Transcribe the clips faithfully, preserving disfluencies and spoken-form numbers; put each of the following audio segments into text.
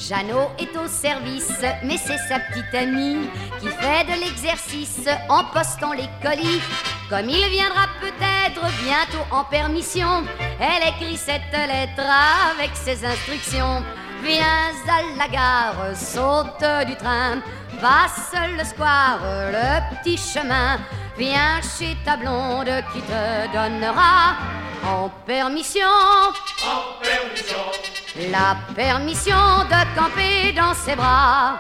Jeannot est au service, mais c'est sa petite amie qui fait de l'exercice en postant les colis. Comme il viendra peut-être bientôt en permission, elle écrit cette lettre avec ses instructions. Viens à la gare, saute du train, passe le square, le petit chemin. Viens chez ta blonde qui te donnera en permission, en permission, la permission de camper dans ses bras.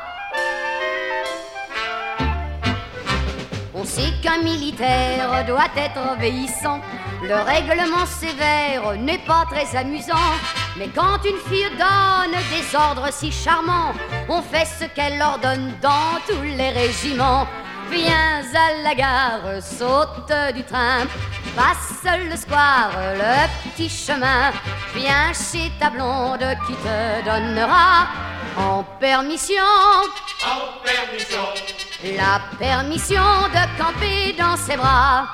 On sait qu'un militaire doit être obéissant. Le règlement sévère n'est pas très amusant. Mais quand une fille donne des ordres si charmants, on fait ce qu'elle ordonne dans tous les régiments. Viens à la gare, saute du train, passe le square, le petit chemin. Viens chez ta blonde qui te donnera en permission, en permission, la permission de camper dans ses bras.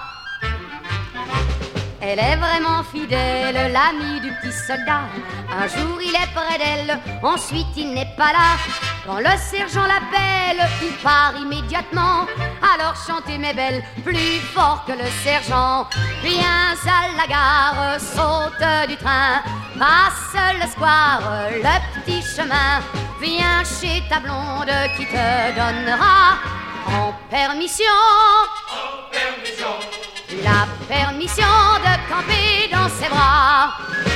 Elle est vraiment fidèle, l'amie du petit soldat. Un jour il est près d'elle, ensuite il n'est pas là. Quand le sergent l'appelle, il part immédiatement. Alors chantez mes belles, plus fort que le sergent. Viens à la gare, saute du train, passe le square, le petit chemin. Viens chez ta blonde qui te donnera en permission, en permission, la permission de camper dans ses bras.